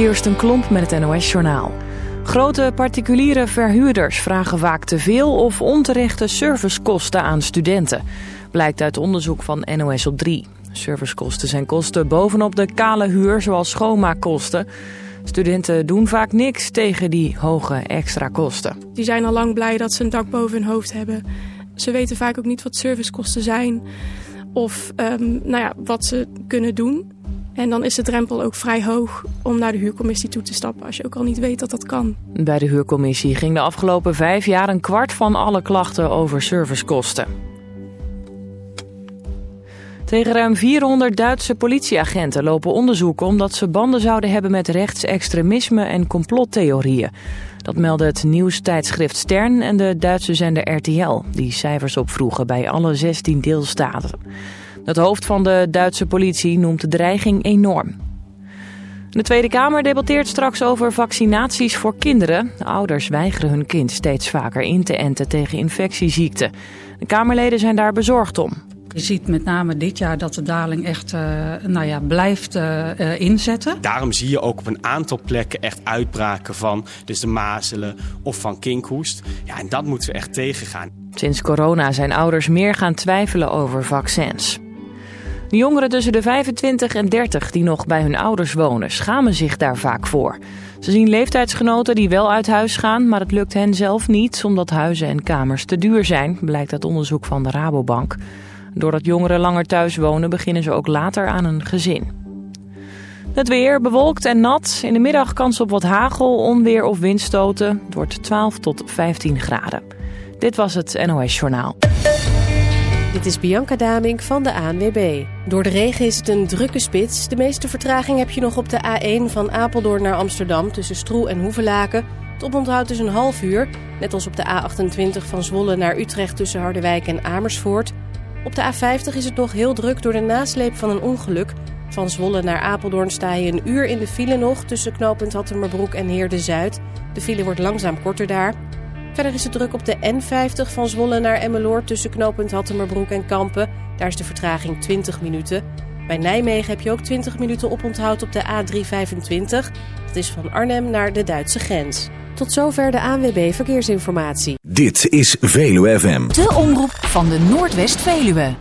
Kirsten Klomp met het NOS-journaal. Grote particuliere verhuurders vragen vaak te veel of onterechte servicekosten aan studenten. Blijkt uit onderzoek van NOS op 3. Servicekosten zijn kosten bovenop de kale huur, zoals schoonmaakkosten. Studenten doen vaak niks tegen die hoge extra kosten. Die zijn al lang blij dat ze een dak boven hun hoofd hebben. Ze weten vaak ook niet wat servicekosten zijn of wat ze kunnen doen. En dan is de drempel ook vrij hoog om naar de huurcommissie toe te stappen, als je ook al niet weet dat dat kan. Bij de huurcommissie ging de afgelopen 5 jaar 1/4 van alle klachten over servicekosten. Tegen ruim 400 Duitse politieagenten lopen onderzoeken omdat ze banden zouden hebben met rechtsextremisme en complottheorieën. Dat meldde het nieuwstijdschrift Stern en de Duitse zender RTL, die cijfers opvroegen bij alle 16 deelstaten. Het hoofd van de Duitse politie noemt de dreiging enorm. De Tweede Kamer debatteert straks over vaccinaties voor kinderen. De ouders weigeren hun kind steeds vaker in te enten tegen infectieziekten. De Kamerleden zijn daar bezorgd om. Je ziet met name dit jaar dat de daling echt blijft inzetten. Daarom zie je ook op een aantal plekken echt uitbraken van dus de mazelen of van kinkhoest. Ja, en dat moeten we echt tegengaan. Sinds corona zijn ouders meer gaan twijfelen over vaccins. De jongeren tussen de 25 en 30 die nog bij hun ouders wonen schamen zich daar vaak voor. Ze zien leeftijdsgenoten die wel uit huis gaan, maar het lukt hen zelf niet omdat huizen en kamers te duur zijn, blijkt uit onderzoek van de Rabobank. Doordat jongeren langer thuis wonen, beginnen ze ook later aan een gezin. Het weer bewolkt en nat. In de middag kans op wat hagel, onweer of windstoten. Het wordt 12 tot 15 graden. Dit was het NOS Journaal. Dit is Bianca Damink van de ANWB. Door de regen is het een drukke spits. De meeste vertraging heb je nog op de A1 van Apeldoorn naar Amsterdam tussen Stroe en Hoevelaken. Het oponthoud is een half uur. Net als op de A28 van Zwolle naar Utrecht tussen Harderwijk en Amersfoort. Op de A50 is het nog heel druk door de nasleep van een ongeluk. Van Zwolle naar Apeldoorn sta je een uur in de file nog tussen knooppunt Hattemerbroek en Heerde-Zuid. De file wordt langzaam korter daar. Verder is het druk op de N50 van Zwolle naar Emmeloord tussen knooppunt Hattemerbroek en Kampen. Daar is de vertraging 20 minuten. Bij Nijmegen heb je ook 20 minuten oponthoud op de A325. Dat is van Arnhem naar de Duitse grens. Tot zover de ANWB Verkeersinformatie. Dit is Veluwe FM. De omroep van de Noordwest-Veluwe.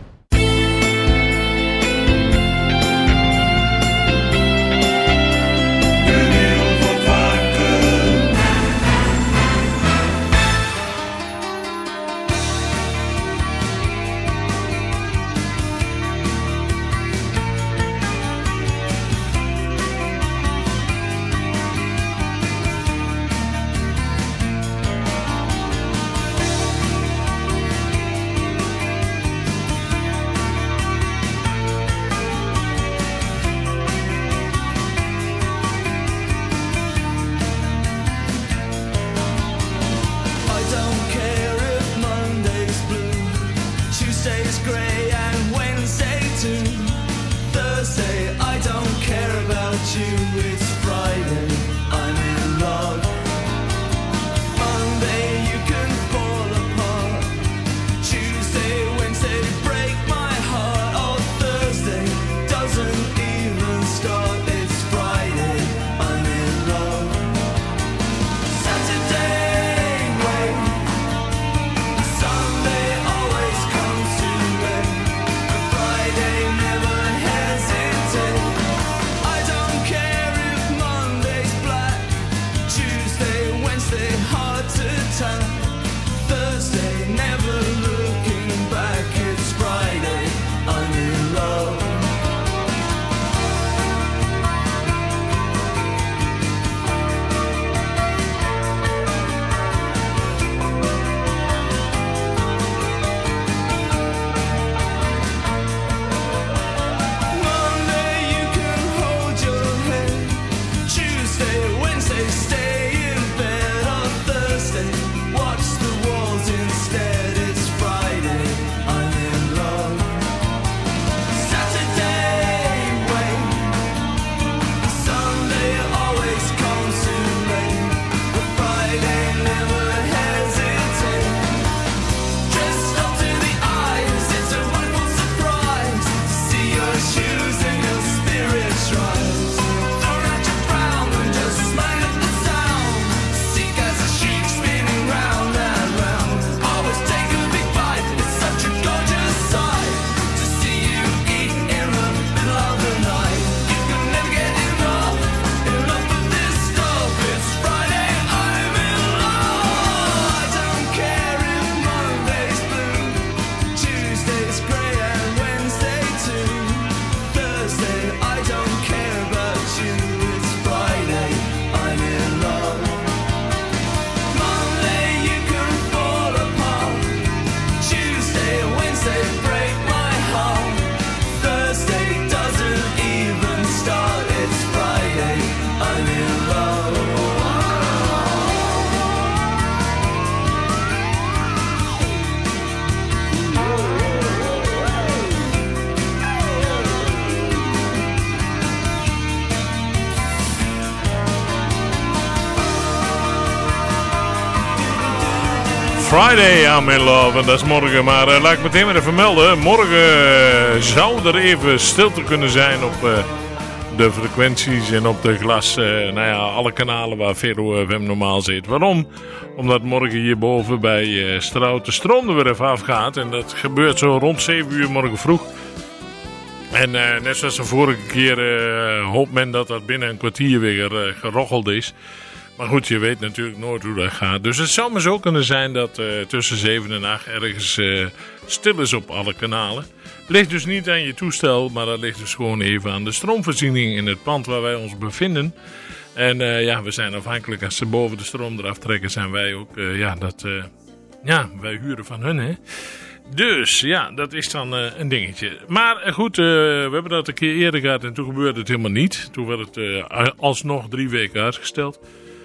Friday, I'm in love. En dat is morgen. Maar laat ik meteen maar even melden. Morgen zou er even stilte kunnen zijn op de frequenties en op de glas. Alle kanalen waar Velo FM normaal zit. Waarom? Omdat morgen hierboven bij Strout de stroom er weer even afgaat. En dat gebeurt zo rond 7 uur morgen vroeg. En net zoals de vorige keer hoopt men dat dat binnen een kwartier weer gerocheld is. Maar goed, je weet natuurlijk nooit hoe dat gaat. Dus het zou maar zo kunnen zijn dat tussen 7 en 8 ergens stil is op alle kanalen. Ligt dus niet aan je toestel, maar dat ligt dus gewoon even aan de stroomvoorziening in het pand waar wij ons bevinden. En we zijn afhankelijk, als ze boven de stroom eraf trekken, zijn wij ook, wij huren van hun, hè. Dus ja, dat is dan een dingetje. Maar goed, we hebben dat een keer eerder gehad en toen gebeurde het helemaal niet. Toen werd het alsnog 3 weken uitgesteld.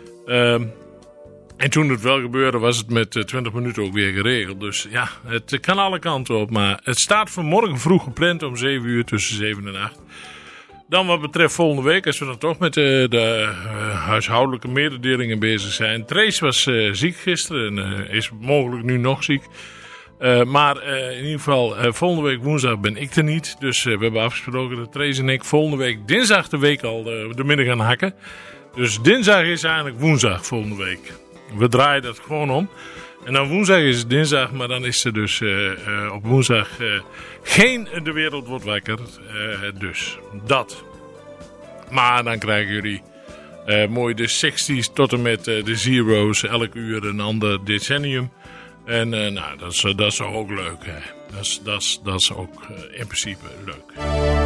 En toen het wel gebeurde was het met 20 minuten ook weer geregeld. Dus ja, het kan alle kanten op. Maar het staat voor morgen vroeg gepland om 7 uur tussen 7 en 8. Dan wat betreft volgende week, als we dan toch met de huishoudelijke mededelingen bezig zijn. Trace was ziek gisteren en is mogelijk nu nog ziek. Maar in ieder geval, volgende week woensdag ben ik er niet. Dus we hebben afgesproken dat Trace en ik volgende week dinsdag de week al de middag gaan hakken. Dus dinsdag is eigenlijk woensdag volgende week. We draaien dat gewoon om. En dan woensdag is het dinsdag, maar dan is er dus op woensdag geen De Wereld Wordt Wakker. Dus dat. Maar dan krijgen jullie mooi de 60s tot en met de zero's. Elk uur een ander decennium. En dat is ook leuk. Hè. Dat is ook in principe leuk.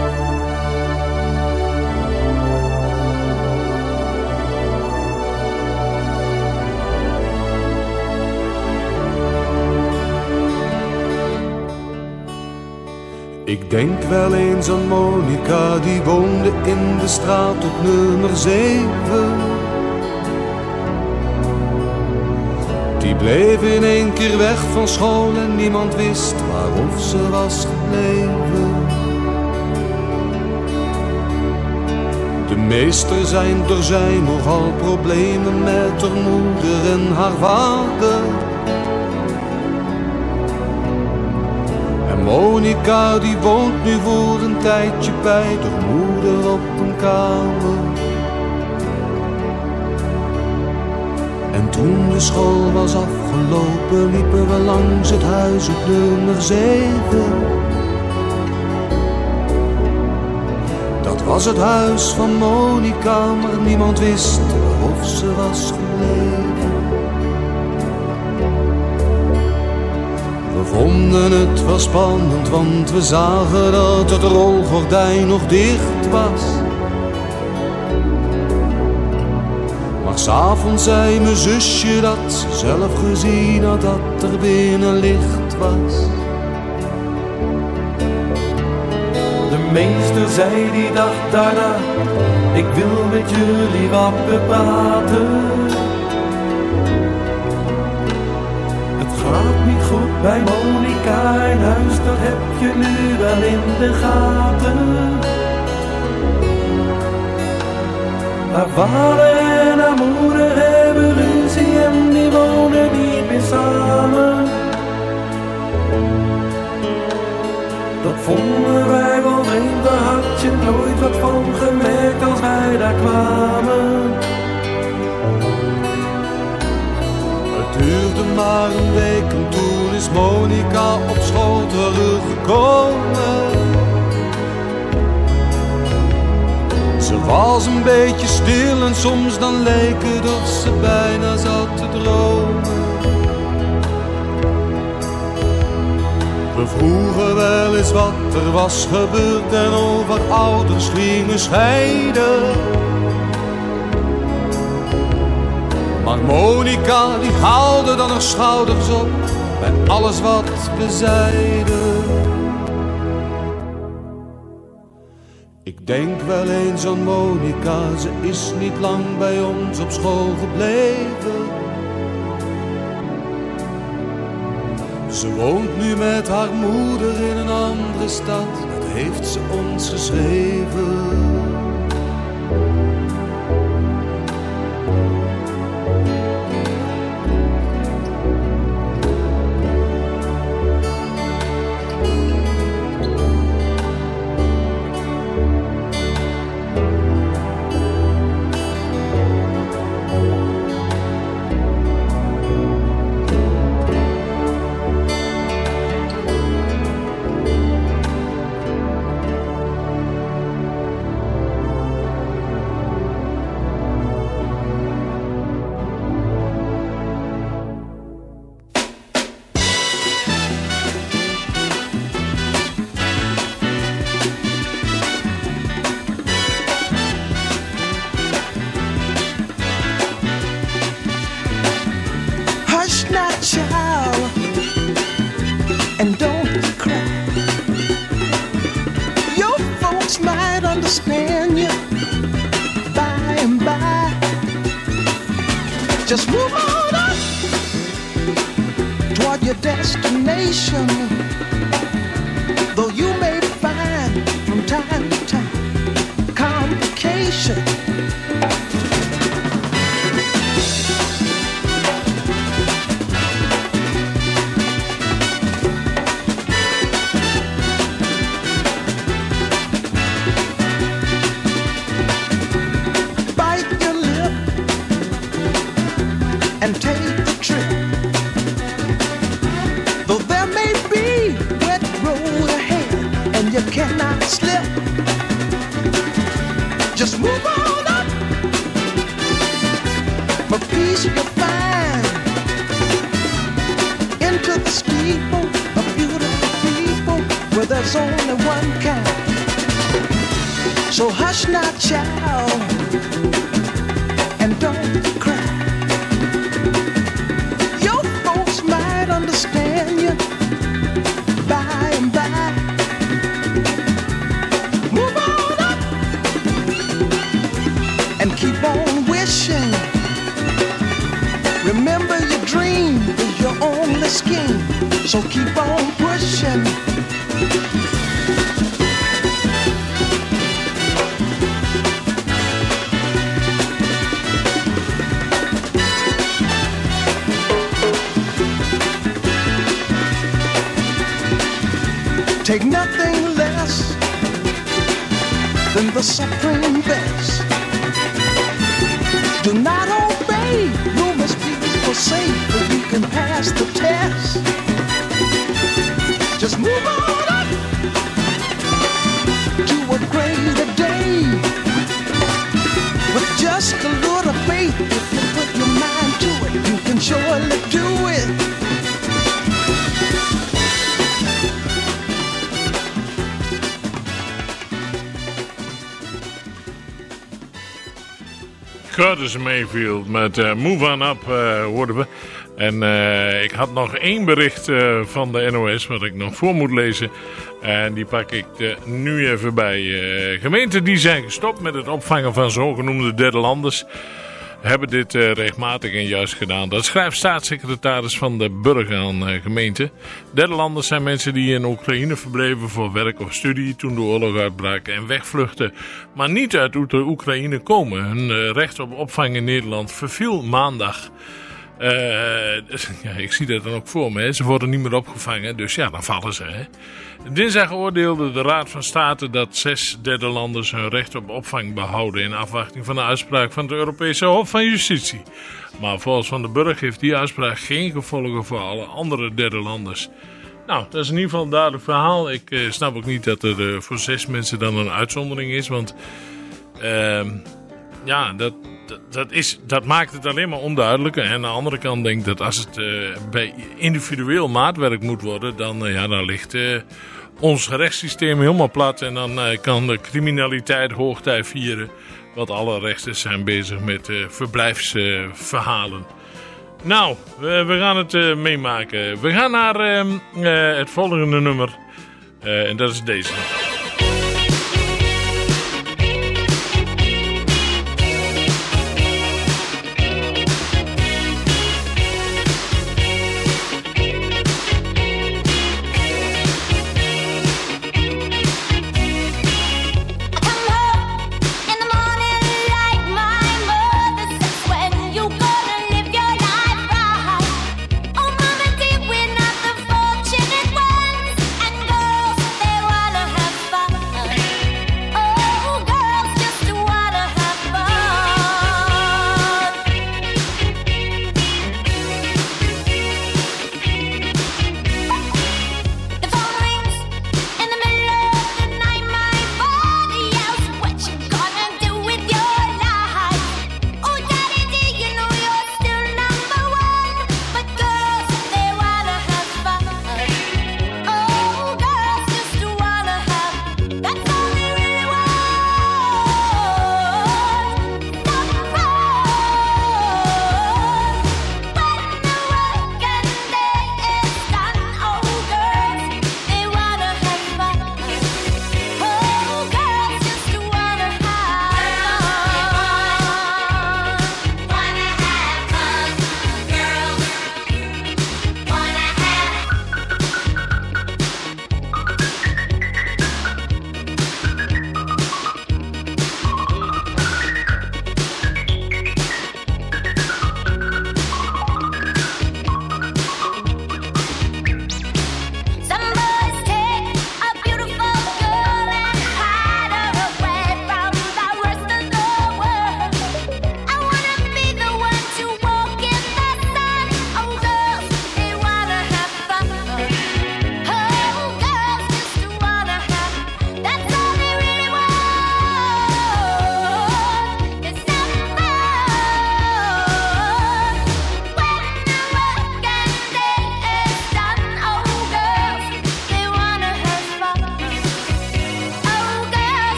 Ik denk wel eens aan Monica, die woonde in de straat op nummer 7. Die bleef in één keer weg van school en niemand wist waarof ze was gebleven. De meester zijn, er zijn nogal problemen met haar moeder en haar vader. En Monica die woont nu voor een tijdje bij haar moeder op een kamer. En toen de school was afgelopen, liepen we langs het huis op nummer 7. Dat was het huis van Monica, maar niemand wist of ze was gebleven. We vonden het wel spannend, want we zagen dat het rolgordijn nog dicht was. Maar 's avonds zei mijn zusje dat ze zelf gezien had dat er binnen licht was. De meester zei die dag daarna, ik wil met jullie wat praten. Het gaat niet goed bij Monica in huis, dat heb je nu wel in de gaten. Haar vader en haar moeder hebben ruzie en die wonen niet meer samen. Dat vonden wij wel vreemd, daar had je nooit wat van gemerkt als wij daar kwamen. Het duurde maar een week en toen is Monica op school teruggekomen. Ze was een beetje stil en soms dan leek het of ze bijna zat te dromen. We vroegen wel eens wat er was gebeurd en over ouders gingen scheiden. Maar Monica die haalde dan haar schouders op bij alles wat we zeiden. Ik denk wel eens aan Monica, ze is niet lang bij ons op school gebleven. Ze woont nu met haar moeder in een andere stad, dat heeft ze ons geschreven. and don't cry. Your folks might understand you by and by. Just move on up toward your destination. Though you may find from time to time complication. Bite your lip and take the trip. Though there may be wet road ahead and you cannot slip, just move on up for peace you'll find. Into the steeple of beautiful people where there's only one kind. So hush now, child, and don't cry. Your folks might understand you by and by. Move on up and keep on wishing. Remember your dream is your only scheme, so keep on pushing. Take nothing less than the supreme best. Do not obey, you must be forsake, but you can pass the test. Just move on up to a greater day. With just a little faith, if you put your mind to it, you can surely do it. Curtis Mayfield met Move On Up hoorden we. En ik had nog één bericht van de NOS wat ik nog voor moet lezen. En die pak ik nu even bij. Gemeenten die zijn gestopt met het opvangen van zogenoemde derde landers hebben dit regelmatig en juist gedaan. Dat schrijft staatssecretaris Van den Burg aan gemeenten. Derde landers zijn mensen die in Oekraïne verbleven voor werk of studie toen de oorlog uitbrak en wegvluchten, maar niet uit de Oekraïne komen. Hun recht op opvang in Nederland verviel maandag. Ja, ik zie dat dan ook voor me. Hè. Ze worden niet meer opgevangen, dus ja, dan vallen ze. Hè. Dinsdag oordeelde de Raad van State dat 6 derde landers hun recht op opvang behouden in afwachting van de uitspraak van het Europese Hof van Justitie. Maar volgens Van den Burg heeft die uitspraak geen gevolgen voor alle andere derde landers. Nou, dat is in ieder geval een duidelijk verhaal. Ik snap ook niet dat er voor 6 mensen dan een uitzondering is, want ja, dat maakt het alleen maar onduidelijker. En aan de andere kant denk ik dat als het bij individueel maatwerk moet worden, dan ligt ons rechtssysteem helemaal plat. En dan kan de criminaliteit hoogtij vieren. Want alle rechters zijn bezig met verblijfsverhalen. Nou, we gaan het meemaken. We gaan naar het volgende nummer. En dat is deze. Have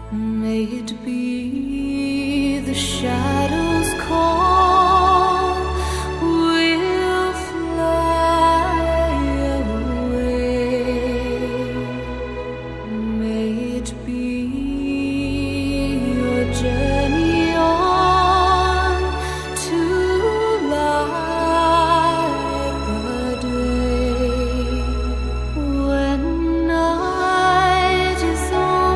May it be the shadows call, we'll fly away. May it be your journey on to light the day. When night is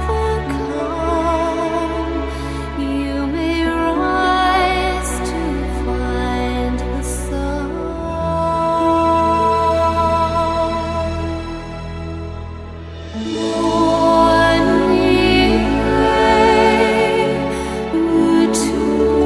overcome, you may rise to find the sun. One year, two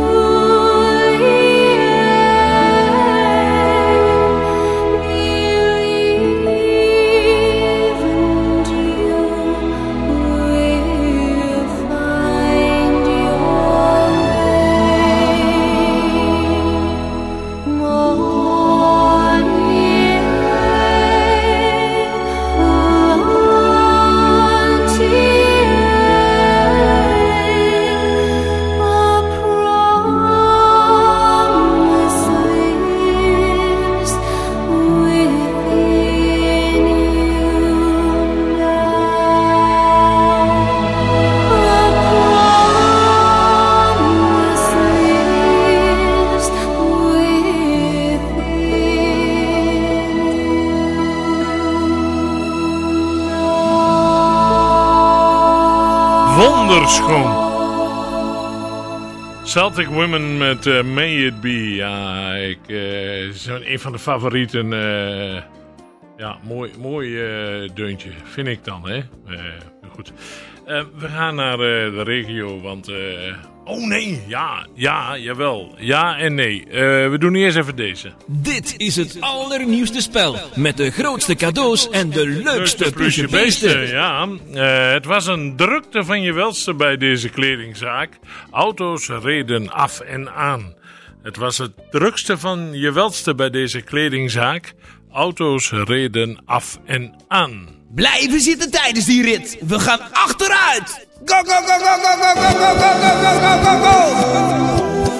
Wonderschoon. Celtic Women met May It Be. Ja, een van de favorieten. Ja, mooi deuntje, vind ik dan, hè. Goed. We gaan naar de regio, want... oh nee, jawel. Ja en nee. We doen eerst even deze. Dit is het allernieuwste spel. Met de grootste cadeaus en de leukste plusjebeesten. Ja, het was een drukte van je welste bij deze kledingzaak. Auto's reden af en aan. Het was het drukste van je welste bij deze kledingzaak. Auto's reden af en aan. Blijven zitten tijdens die rit. We gaan achteruit. Go, go, go, go, go, go, go, go, go, go, go, go, go.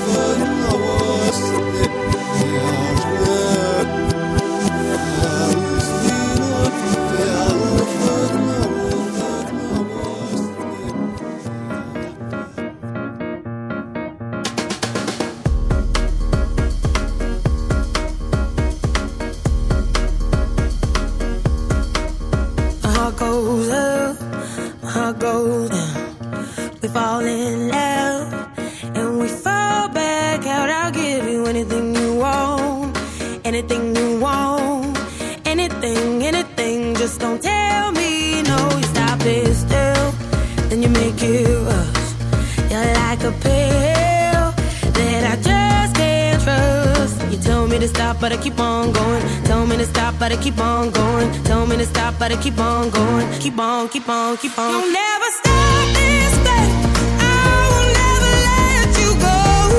Goes up, heart goes down. We fall in love and we fall back out. I'll give you anything you want, anything you want, anything. Just don't tell me no. You stop it still, then you make it rush. You're like a pill that I just can't trust. You tell me to stop, but I keep on going. Tell me to stop, but I keep on going. Tell me to stop, but I keep on going. Keep on, keep on, keep on. You'll never stop this thing. I will never let you go.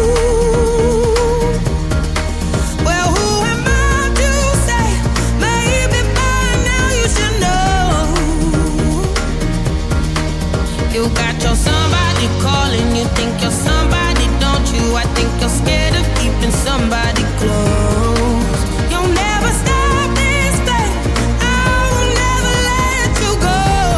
Well, who am I to say? Maybe by now you should know. You got your somebody calling. You think you're somebody, don't you? I think you're scared of keeping somebody close. You'll never stop this thing. I will never let you go.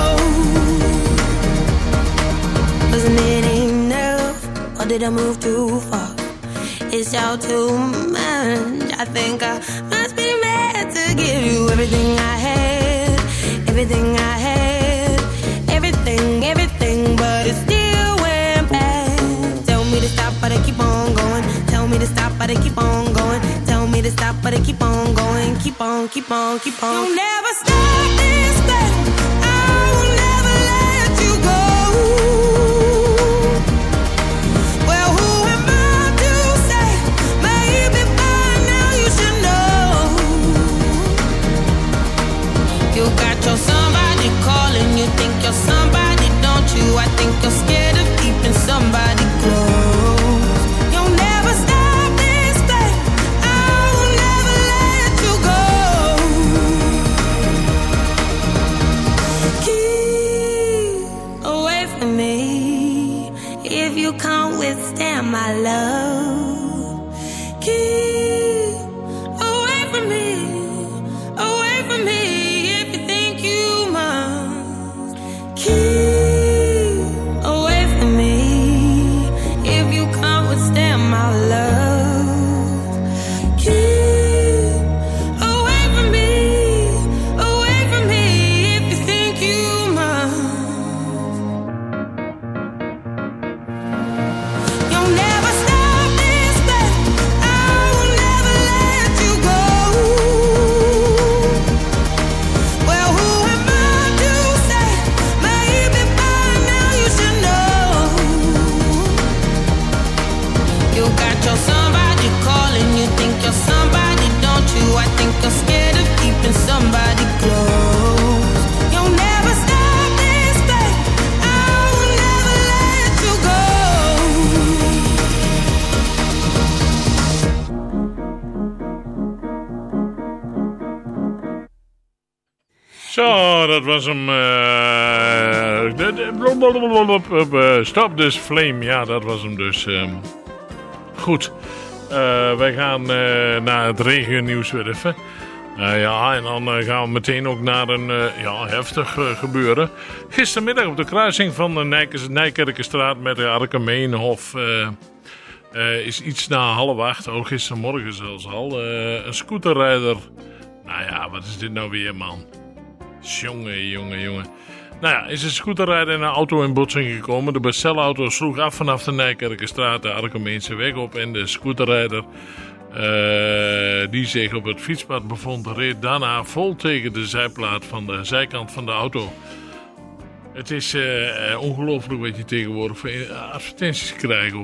Wasn't it enough, or did I move too far? It's all too much. I think I must be mad to give you everything I had, everything I had, everything, but it still went bad. Tell me to stop, but I keep on going. Tell me to stop, but I keep on going. Tell me to stop, but I keep on going. Keep on, keep on, keep on. You'll never stop this thing. I will never let you go. Well, who am I to say? Maybe by now you should know. You got your somebody calling. You think you're somebody, don't you? I think you're scared of keeping somebody close. You'll never stop this thing. I will never let you go. Keep away from me. if you can't withstand my love. Keep away from me if you think you must. Keep away from me if you can't withstand my love. Keep away from me if you think you must. You'll never stop this pain. I will never let you go. Well, who am I to say? Maybe by now you should know. You got your somebody calling, you think you're somebody, don't you? I think you're scared of keeping somebody close. You'll never stop this pain. I will never let you go. Zo, dat was hem. Stop This Flame. Ja, dat was hem dus. Goed. Wij gaan naar het regennieuws weer even. Ja, en dan gaan we meteen ook naar een heftig gebeuren. Gistermiddag op de kruising van de Nijkerkenstraat met de Arkenmeenhof is iets na 7:30, ook gistermorgen zelfs al, een scooterrijder. Nou ja, wat is dit nou weer, man? Jongen. Nou ja, is een scooterrijder in een auto in botsing gekomen. De bestelauto sloeg af vanaf de Nijkerkenstraat de Arkenmeense weg op. En de scooterrijder die zich op het fietspad bevond, reed daarna vol tegen de zijplaat van de zijkant van de auto. Het is ongelooflijk wat je tegenwoordig voor advertenties krijgt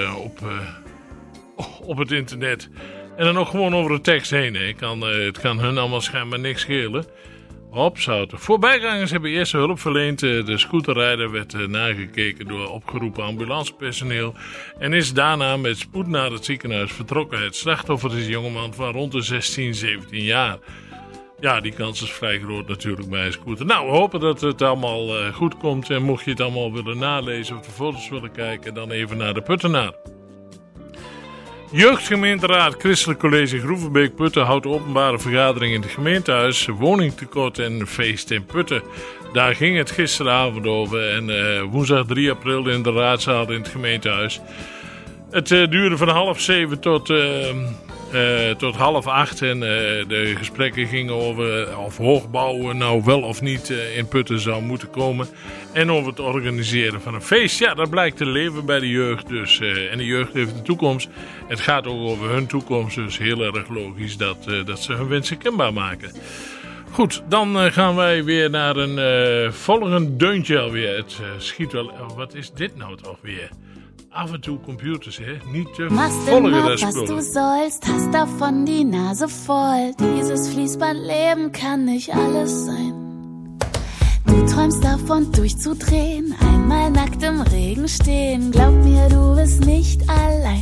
op het internet. En dan nog gewoon over de tekst heen. Hè. Het kan hun allemaal schijnbaar niks schelen. Hopzouten. Voorbijgangers hebben eerste hulp verleend. De scooterrijder werd nagekeken door opgeroepen ambulancepersoneel en is daarna met spoed naar het ziekenhuis vertrokken. Het slachtoffer is een jongeman van rond de 16, 17 jaar. Ja, die kans is vrij groot natuurlijk bij een scooter. Nou, we hopen dat het allemaal goed komt. En mocht je het allemaal willen nalezen of de foto's willen kijken, dan even naar de Puttenaar. Jeugdgemeenteraad Christelijk College Groevenbeek-Putten houdt openbare vergadering in het gemeentehuis, woningtekort en feest in Putten. Daar ging het gisteravond over en woensdag 3 april in de raadzaal in het gemeentehuis. Het duurde van 6:30 tot 7:30 en de gesprekken gingen over of hoogbouw nou wel of niet in Putten zou moeten komen. En over het organiseren van een feest. Ja, dat blijkt te leven bij de jeugd dus. En de jeugd heeft een toekomst. Het gaat ook over hun toekomst. Dus heel erg logisch dat ze hun wensen kenbaar maken. Goed, dan gaan wij weer naar een volgend deuntje alweer. Het schiet wel... wat is dit nou toch weer? Af en toe computers, hè? Niet te volgen, das was du sollst, hast davon die Nase voll. Dieses Fließbandleben kann nicht alles sein. Du träumst davon durchzudrehen, einmal nackt im Regen stehen. Glaub mir, du bist nicht allein.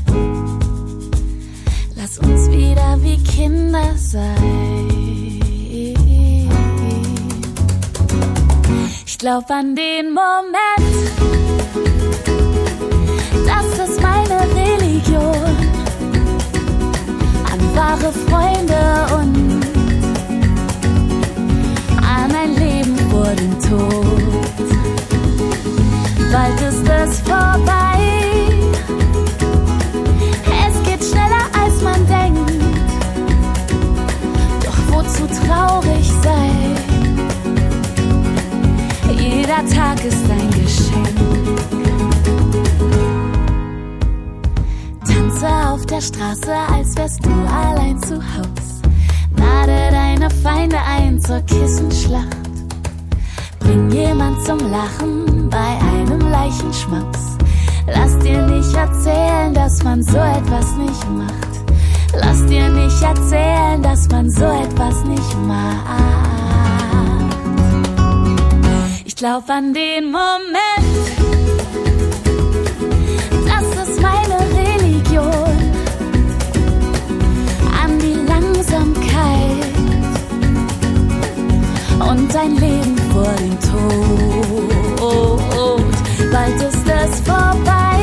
Lass uns wieder wie Kinder sein. Ich glaub an den Moment, das ist meine Religion, an wahre Freunde und an ein Leben vor dem Tod. Bald ist es vorbei, es geht schneller als man denkt, doch wozu traurig sein? Jeder Tag ist ein Geschenk. Tanze auf der Straße, als wärst du allein zu Haus. Lade deine Feinde ein zur Kissenschlacht. Bring jemand zum Lachen bei einem Leichenschmaus. Lass dir nicht erzählen, dass man so etwas nicht macht. Lass dir nicht erzählen, dass man so etwas nicht macht. Ich glaub an den Moment, das ist meine Religion, an die Langsamkeit und ein Leben vor dem Tod. Bald ist es vorbei,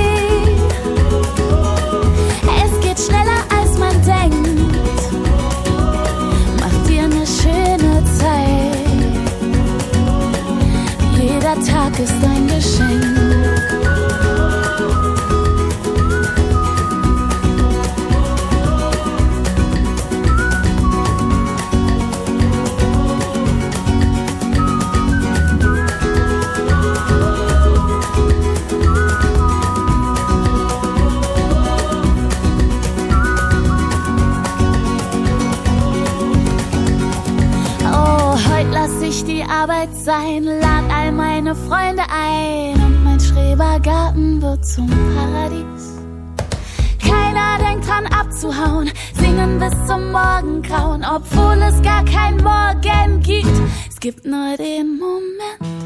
sein. Lad all meine Freunde ein und mein Schrebergarten wird zum Paradies. Keiner denkt dran abzuhauen, singen bis zum Morgengrauen, obwohl es gar kein Morgen gibt. Es gibt nur den Moment,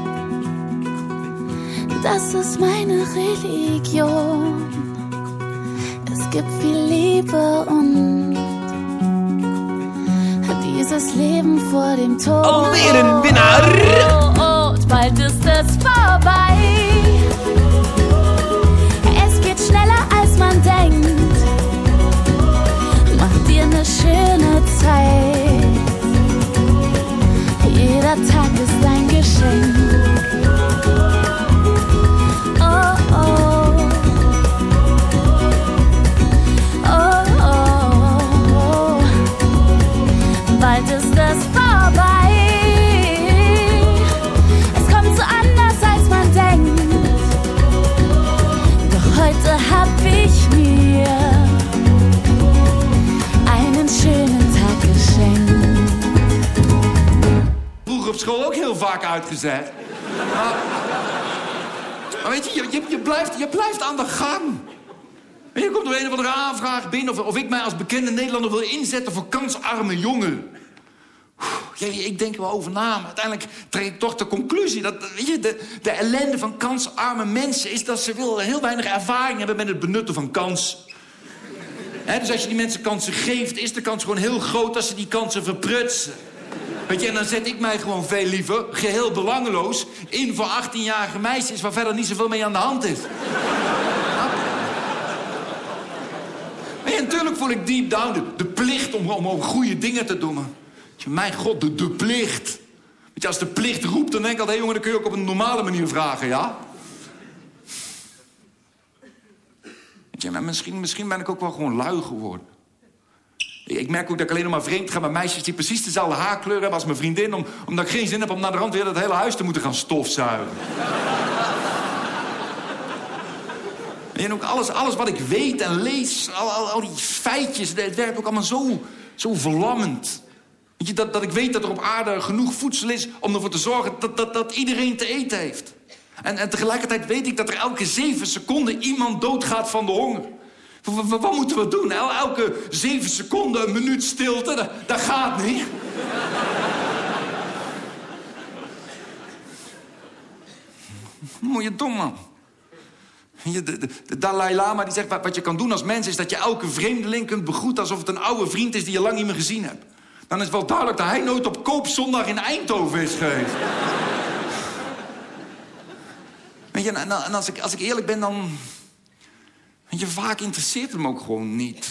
das ist meine Religion. Es gibt viel Liebe und dieses Leben vor dem Tod. Alweer een winnaar! Oh, bald ist es vorbei. Es geht schneller als man denkt. Mach dir eine schöne Zeit. Jeder Tag ist ein Geschenk. Oh, oh. Oh, oh, oh. Bald ist es vorbei. Es kommt so anders, als man denkt. Doch heute hab ich mir einen schönen Tag geschenkt. Vroeger op school ook heel vaak uitgezet. Maar weet je, je blijft aan de gang. En je komt door een of andere aanvraag binnen of ik mij als bekende Nederlander wil inzetten voor kansarme jongeren. Ik denk er wel over na, maar uiteindelijk trek ik toch de conclusie dat, weet je, de ellende van kansarme mensen is dat ze heel weinig ervaring hebben met het benutten van kansen. Dus als je die mensen kansen geeft, is de kans gewoon heel groot dat ze die kansen verprutsen. Weet je, en dan zet ik mij gewoon veel liever, geheel belangeloos, in voor 18-jarige meisjes waar verder niet zoveel mee aan de hand is. En natuurlijk voel ik deep down de plicht om goede dingen te doen. Maar, mijn god, de plicht. Weet je, als de plicht roept, dan denk ik altijd, jongen, dan kun je ook op een normale manier vragen, ja? Weet je, maar misschien ben ik ook wel gewoon lui geworden. Ik merk ook dat ik alleen nog maar vreemd ga met meisjes die precies dezelfde haarkleur hebben als mijn vriendin, omdat ik geen zin heb om naar de rand weer het hele huis te moeten gaan stofzuigen. En ook alles wat ik weet en lees, al die feitjes, het werkt ook allemaal zo verlammend. Weet je, dat ik weet dat er op aarde genoeg voedsel is om ervoor te zorgen dat iedereen te eten heeft. En tegelijkertijd weet ik dat er elke 7 seconden iemand doodgaat van de honger. Wat moeten we doen? Elke 7 seconden een minuut stilte, dat gaat niet. Mooie dom, man. De Dalai Lama die zegt, wat je kan doen als mens is dat je elke vreemdeling kunt begroeten alsof het een oude vriend is die je lang niet meer gezien hebt. Dan is het wel duidelijk dat hij nooit op koopzondag in Eindhoven is geweest. Weet je, en als ik eerlijk ben, dan... Weet je, vaak interesseert het me ook gewoon niet.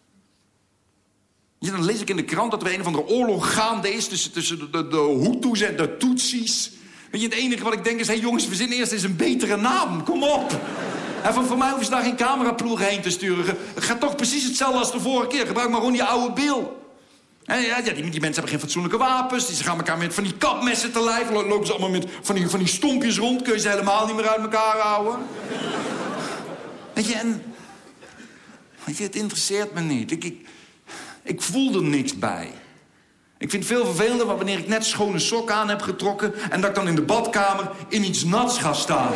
Ja, dan lees ik in de krant dat er een of andere oorlog gaande is tussen de Hutus en de Tutsis. Weet je, het enige wat ik denk is, hé jongens, verzin eerst eens een betere naam. Kom op. En voor mij hoeven ze daar geen cameraploegen heen te sturen. Het gaat toch precies hetzelfde als de vorige keer. Gebruik maar gewoon die oude bil. En ja, die mensen hebben geen fatsoenlijke wapens. Ze gaan elkaar met van die kapmessen te lijf. Lopen ze allemaal met van die stompjes rond. Kun je ze helemaal niet meer uit elkaar houden. Weet je, het interesseert me niet. Ik voel er niks bij. Ik vind het veel vervelender wanneer ik net schone sok aan heb getrokken en dat ik dan in de badkamer in iets nats ga staan.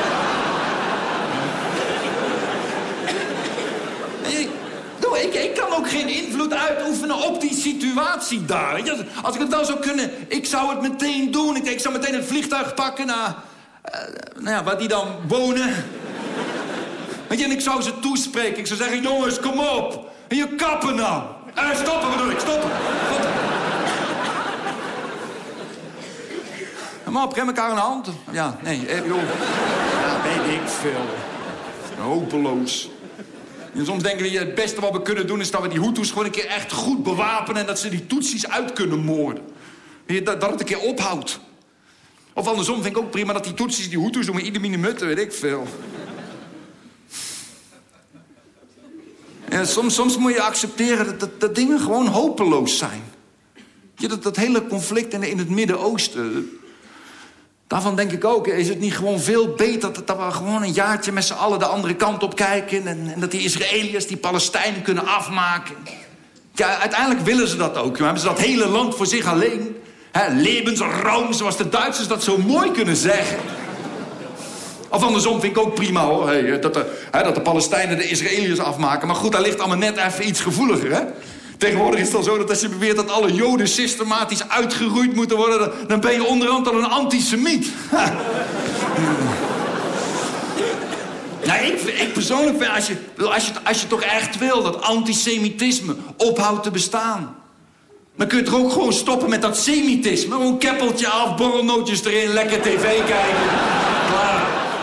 Ik kan ook geen invloed uitoefenen op die situatie daar. Als ik het wel zou kunnen, ik zou het meteen doen. Ik zou meteen het vliegtuig pakken naar... waar die dan wonen. Weet je, en ik zou ze toespreken. Ik zou zeggen, jongens, kom op. En je kappen nou. Stoppen bedoel ik, stoppen. Maar op, geef elkaar een hand. Ja, nee, joh. Ja, weet ik veel. Hopeloos. En soms denken we, het beste wat we kunnen doen is dat we die Hutus gewoon een keer echt goed bewapenen en dat ze die Tutsis uit kunnen moorden. Dat het een keer ophoudt. Of andersom vind ik ook prima dat die Tutsis die Hutus doen met ieder minuut, weet ik veel. Ja, soms moet je accepteren dat dingen gewoon hopeloos zijn. Dat hele conflict in het Midden-Oosten. Daarvan denk ik ook, is het niet gewoon veel beter dat we gewoon een jaartje met z'n allen de andere kant op kijken en dat die Israëliërs die Palestijnen kunnen afmaken. Ja, uiteindelijk willen ze dat ook. Hebben ze dat hele land voor zich alleen. Lebensraum, zoals de Duitsers dat zo mooi kunnen zeggen. Of andersom vind ik ook prima, hoor. Dat de Palestijnen de Israëliërs afmaken. Maar goed, dat ligt allemaal net even iets gevoeliger, hè? Tegenwoordig is het al zo dat als je beweert dat alle Joden systematisch uitgeroeid moeten worden, dan ben je onderhand al een antisemiet. Nou, ik persoonlijk vind, als je toch echt wil dat antisemitisme ophoudt te bestaan, dan kun je toch ook gewoon stoppen met dat semitisme. Gewoon keppeltje af, borrelnootjes erin, lekker tv kijken. Klaar.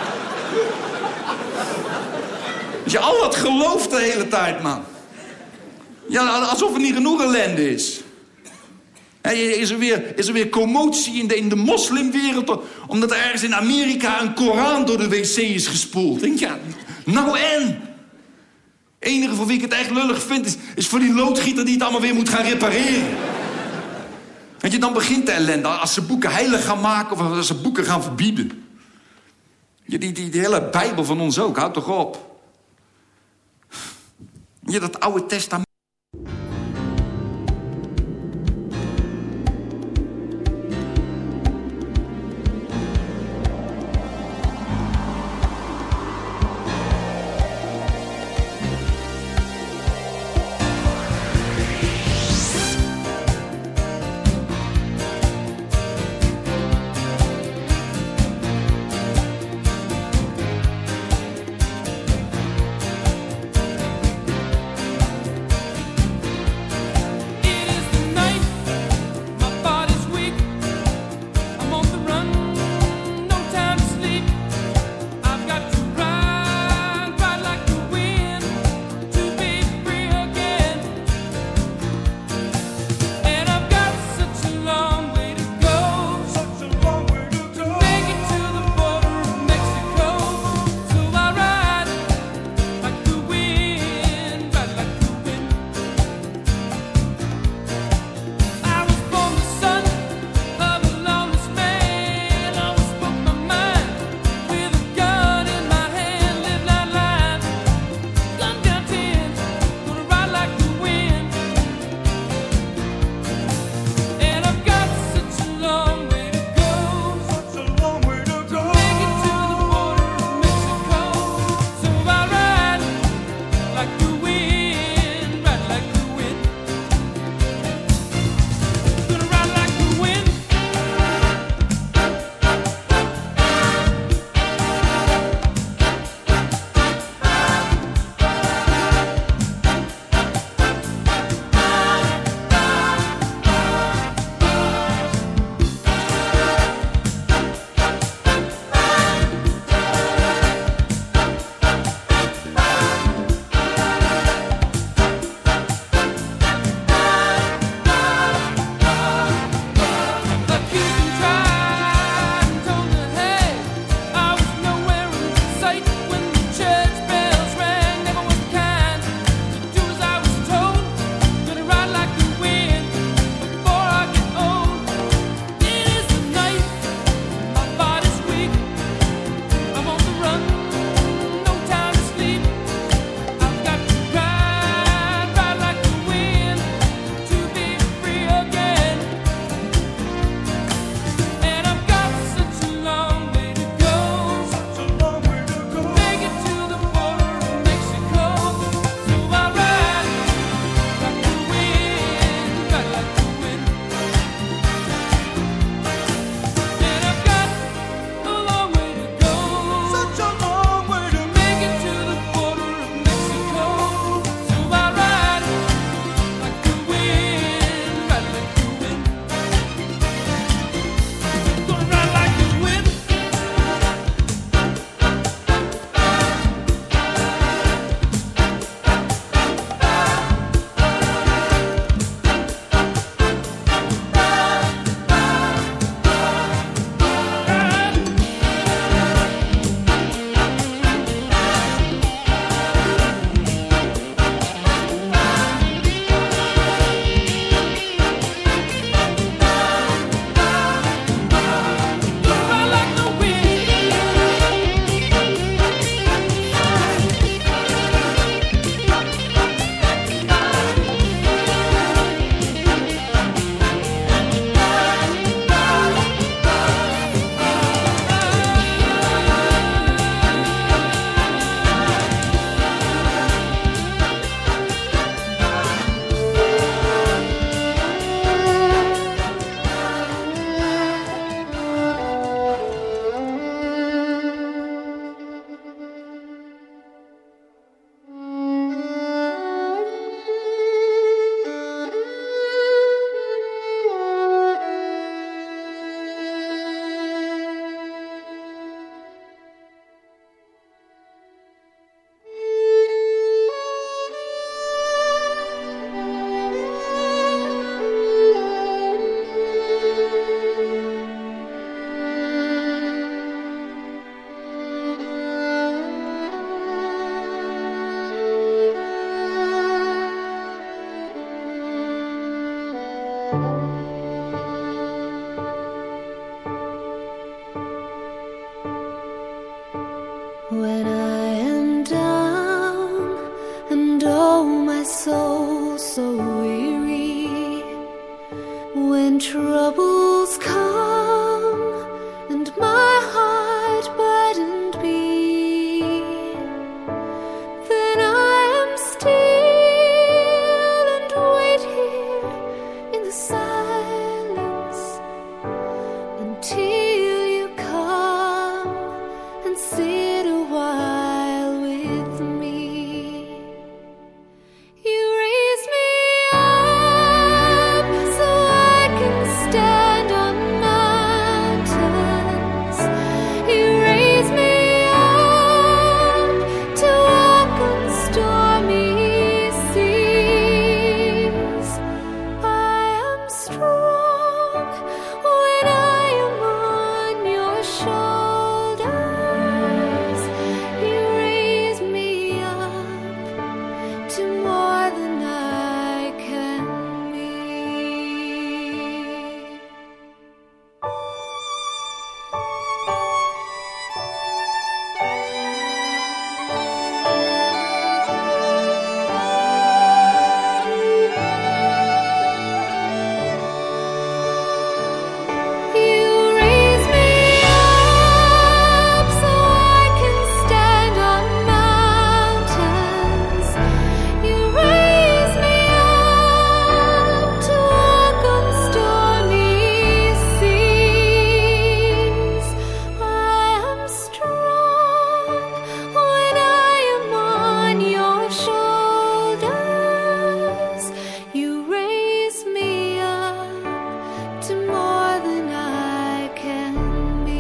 Dat je al dat gelooft de hele tijd, man. Ja, alsof er niet genoeg ellende is. Is er weer commotie in de moslimwereld, omdat er ergens in Amerika een Koran door de wc is gespoeld. Denk je, nou en? Het enige voor wie ik het echt lullig vind is voor die loodgieter die het allemaal weer moet gaan repareren. Weet je, dan begint de ellende. Als ze boeken heilig gaan maken of als ze boeken gaan verbieden. Die hele Bijbel van ons ook, houd toch op. Dat Oude Testament. troubles come and my heart burdened be, then I am still and wait here in the silence until you come and sit a while with me. You raise me up so I can stand on mountains. You raise me up to walk on stormy seas. I am strong when I am on your shoulders. You raise me up to more than I can be. You raise me up so I can stand on mountains. You raise me up to walk on stormy seas. I am strong when I am on your shoulders. You raise me up to more than I can be.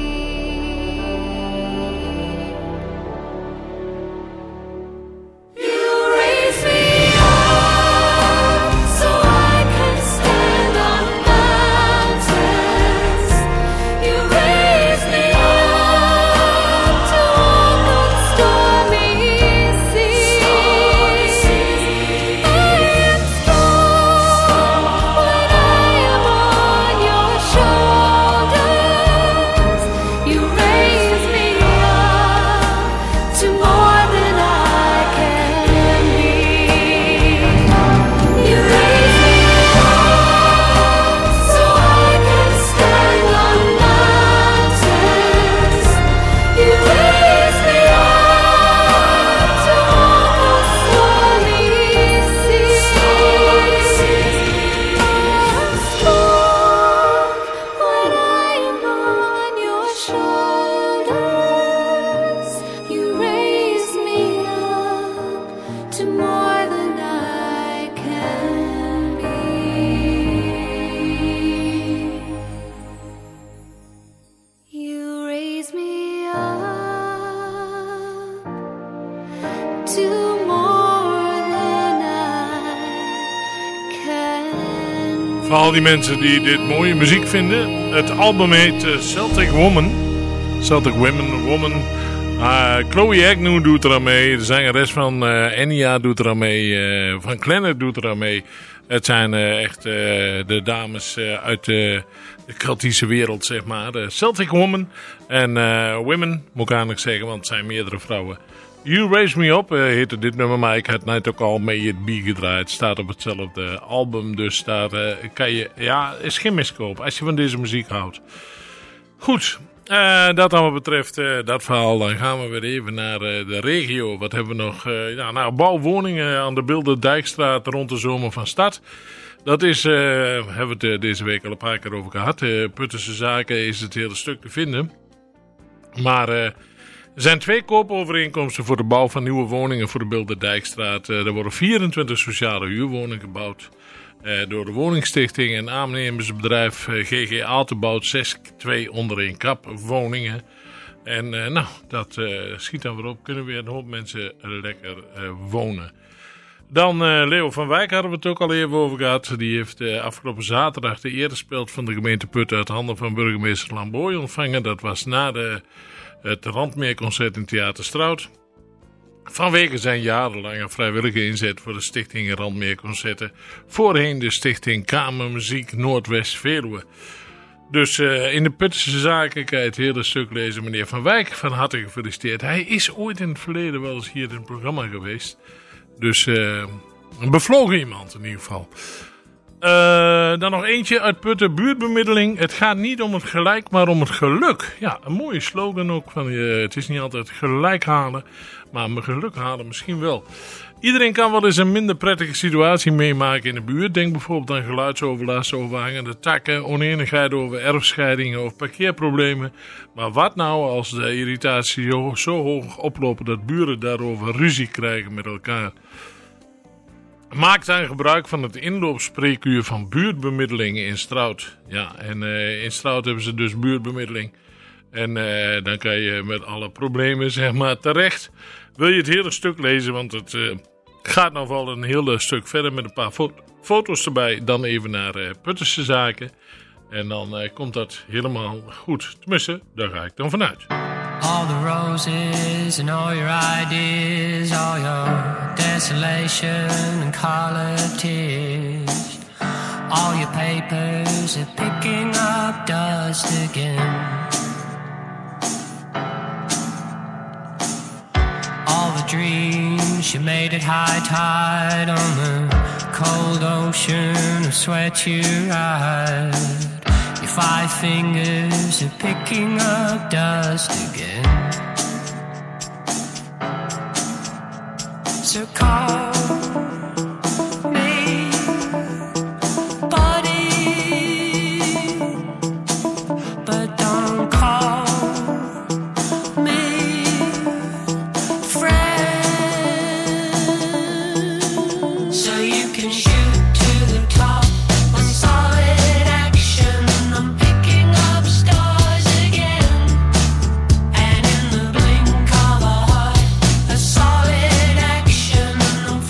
You raise me up so I can stand on mountains. You raise me up to walk on stormy seas. I am strong when I am on your shoulders. You raise me up to more than I can be. You raise me up so I can stand on mountains. You raise me up to walk on stormy seas. I am strong when I am on your shoulders. You raise me up to more than I can be. You raise me up to more than I can. Voor al die mensen die dit mooie muziek vinden. Het album heet Celtic Woman. Celtic Woman. Chloe Agnew doet er aan mee. De zangeres van Enya doet er aan mee. Van Glennet doet er aan mee. Het zijn echt de dames uit de Keltische wereld, zeg maar. Celtic Woman en Women, moet ik eigenlijk zeggen, want het zijn meerdere vrouwen. You Raise Me Up heette dit nummer, maar ik had net ook al mee het bier gedraaid. Staat op hetzelfde album, dus daar kan je, ja, is geen miskoop als je van deze muziek houdt. Goed, dat dan wat betreft dat verhaal, dan gaan we weer even naar de regio. Wat hebben we nog? Bouwwoningen aan de Bilderdijkstraat rond de zomer van start. Dat is, hebben we het deze week al een paar keer over gehad. Puttense Zaken is het hele stuk te vinden. Maar er zijn 2 koopovereenkomsten voor de bouw van nieuwe woningen voor de Bilderdijkstraat. Er worden 24 sociale huurwoningen gebouwd door de woningstichting. En aannemersbedrijf GG Aalten bouwt 6 onder één kap woningen. En dat schiet dan weer op. Kunnen weer een hoop mensen lekker wonen. Dan Leo van Wijk hadden we het ook al even over gehad. Die heeft afgelopen zaterdag de erespeeld van de gemeente Putten uit handen van burgemeester Lamboy ontvangen. Dat was na het Randmeerconcert in Theater Strout. Vanwege zijn jarenlange vrijwillige inzet voor de stichting Randmeerconcerten. Voorheen de stichting Kamermuziek Noordwest-Veluwe. Dus in de Puttense Zaken kan je het hele stuk lezen. Meneer Van Wijk, van harte gefeliciteerd. Hij is ooit in het verleden wel eens hier in het programma geweest. Dus een bevlogen iemand in ieder geval. Dan nog eentje uit Putten. Buurtbemiddeling. Het gaat niet om het gelijk, maar om het geluk. Ja, een mooie slogan ook. Het is niet altijd gelijk halen, maar mijn geluk halen misschien wel. Iedereen kan wel eens een minder prettige situatie meemaken in de buurt. Denk bijvoorbeeld aan geluidsoverlast, overhangende takken, oneenigheid over erfscheidingen of parkeerproblemen. Maar wat nou als de irritatie zo hoog oplopen dat buren daarover ruzie krijgen met elkaar? Maak dan gebruik van het inloopspreekuur van buurtbemiddeling in Strout. Ja, en in Strout hebben ze dus buurtbemiddeling. En dan kan je met alle problemen zeg maar terecht. Wil je het hele stuk lezen, want het gaat nog wel een heel stuk verder met een paar foto's erbij. Dan even naar Puttense Zaken. En dan komt dat helemaal goed. Tenminste, daar ga ik dan vanuit. All the roses and all your ideas, all your desolation and colored tears. All your papers are picking up dust again. All the dreams, you made it high tide on the cold ocean of sweat you ride. Your 5 fingers are picking up dust again. So call me, buddy, but don't call me friend. So you can shoot to the top on solid action. I'm picking up stars again, and in the blink of a heart, a solid action. I'm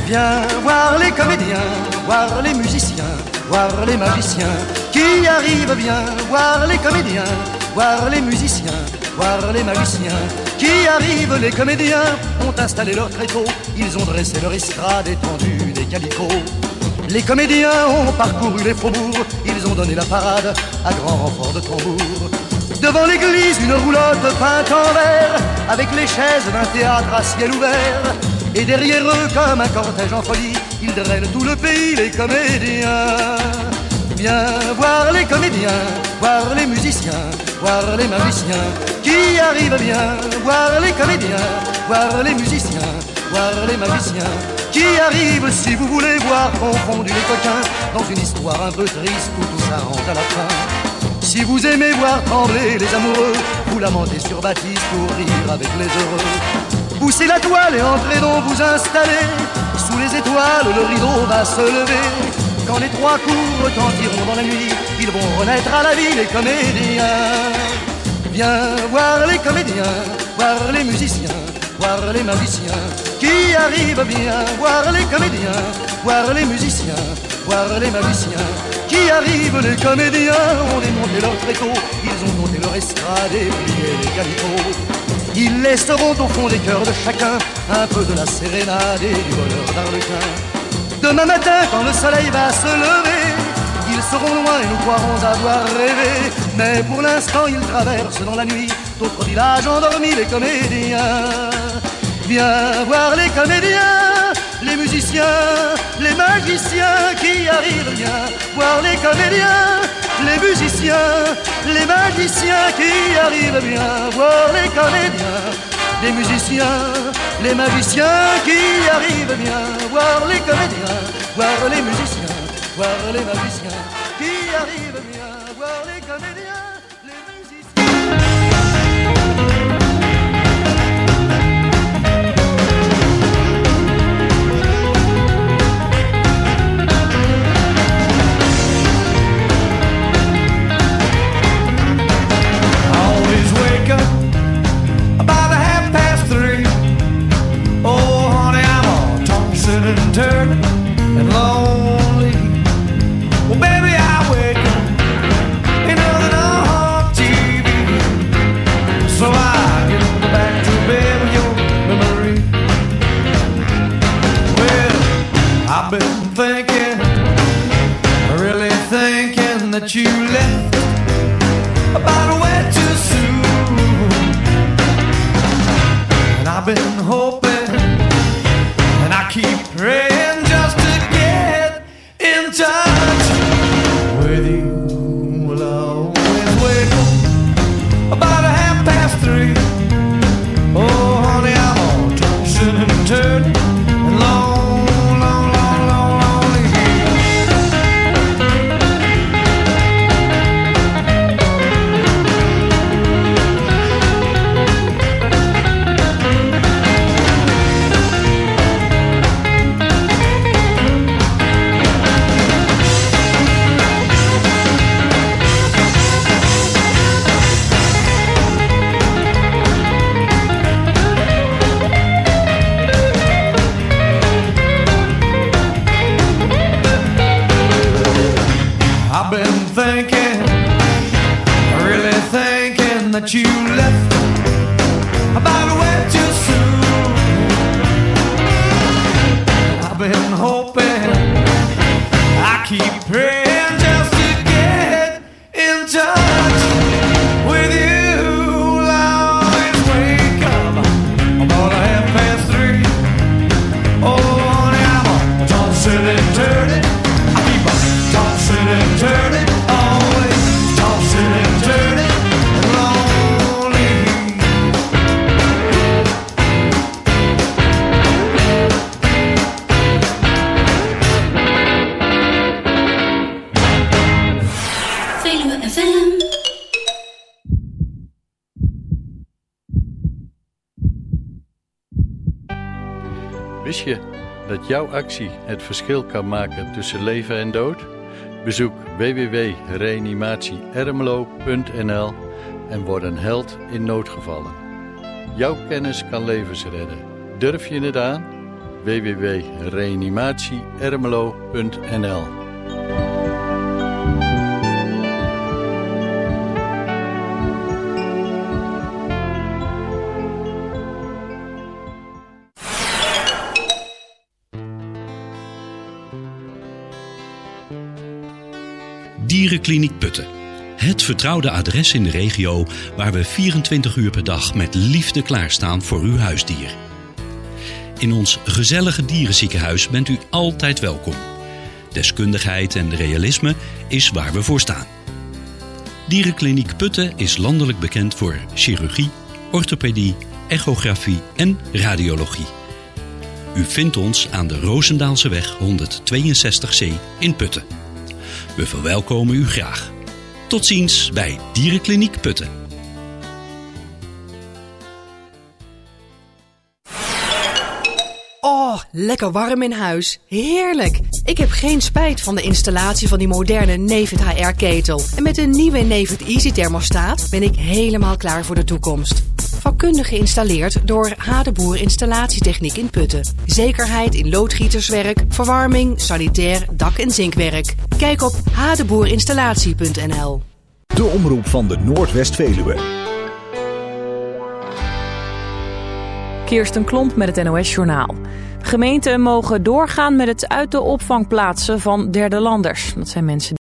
Viens voir les comédiens, voir les musiciens, voir les magiciens qui arrivent. Viens voir les comédiens, voir les musiciens, voir les magiciens qui arrivent. Les comédiens ont installé leur tréteau, ils ont dressé leur estrade étendue des calicots. Les comédiens ont parcouru les faubourgs, ils ont donné la parade à grand renfort de tambour. Devant l'église, une roulotte peinte en vert, avec les chaises d'un théâtre à ciel ouvert. Et derrière eux, comme un cortège en folie, ils drainent tout le pays, les comédiens. Viens voir les comédiens, voir les musiciens, voir les magiciens qui arrivent. Viens voir les comédiens, voir les musiciens, voir les magiciens qui arrivent. Si vous voulez voir confondus les coquins dans une histoire un peu triste où tout s'arrange à la fin. Si vous aimez voir trembler les amoureux, vous lamentez sur Baptiste pour rire avec les heureux. Poussez la toile et entrez donc vous installer. Sous les étoiles, le rideau va se lever. Quand les trois coups retentiront dans la nuit, ils vont renaître à la vie, les comédiens. Viens voir les comédiens, voir les musiciens, voir les magiciens qui arrivent. Viens voir les comédiens, voir les musiciens, voir les magiciens qui arrivent. Les comédiens ont démonté leur tréteau, ils ont monté leur estrade et plié les calicots. Ils laisseront au fond des cœurs de chacun un peu de la sérénade et du bonheur d'Arlequin. Demain matin, quand le soleil va se lever, ils seront loin et nous croirons avoir rêvé. Mais pour l'instant, ils traversent dans la nuit d'autres villages endormis, les comédiens. Viens voir les comédiens, les musiciens, les magiciens qui arrivent. Viens voir les comédiens, les musiciens, les magiciens qui arrivent. Viens voir les comédiens, les musiciens, les magiciens qui arrivent. Viens voir les comédiens, voir les musiciens, voir les magiciens qui arrivent. Viens voir les comédiens, les musiciens. About 3:30. Oh, honey, I'm all tossing and turning and lonely. Well, baby, I wake up ain't nothing on TV, so I get back to bed with your memory. Well, I've been thinking, really thinking that you left about a way too soon. I've been hoping, and I keep praying just to get in touch with you. Will always wake up about 3:30. Oh, honey, I'm all tossing and turning and long, long, long, long, lonely. I've been thinking, really thinking that you left about a way too soon. I've been hoping, I keep praying just to get in touch with you. I'll always wake up about 3:30. Oh, honey, I'm all tossing and turning. I keep on tossing and turning, always tossing and turning, lonely. Veluwe FM. Wist je dat jouw actie het verschil kan maken tussen leven en dood? Bezoek www.reanimatieermelo.nl en word een held in noodgevallen. Jouw kennis kan levens redden. Durf je het aan? www.reanimatieermelo.nl. Dierenkliniek Putten. Het vertrouwde adres in de regio waar we 24 uur per dag met liefde klaarstaan voor uw huisdier. In ons gezellige dierenziekenhuis bent u altijd welkom. Deskundigheid en realisme is waar we voor staan. Dierenkliniek Putten is landelijk bekend voor chirurgie, orthopedie, echografie en radiologie. U vindt ons aan de Roosendaalseweg 162C in Putten. We verwelkomen u graag. Tot ziens bij Dierenkliniek Putten. Oh, lekker warm in huis. Heerlijk. Ik heb geen spijt van de installatie van die moderne Nefit HR-ketel. En met een nieuwe Nefit Easy thermostaat ben ik helemaal klaar voor de toekomst. Vakkundig geïnstalleerd door Hadeboer Installatietechniek in Putten. Zekerheid in loodgieterswerk, verwarming, sanitair, dak- en zinkwerk. Kijk op hadeboerinstallatie.nl. De omroep van de Noordwest-Veluwe. Kirsten Klomp met het NOS-journaal. Gemeenten mogen doorgaan met het uit de opvang plaatsen van derde landers. Dat zijn mensen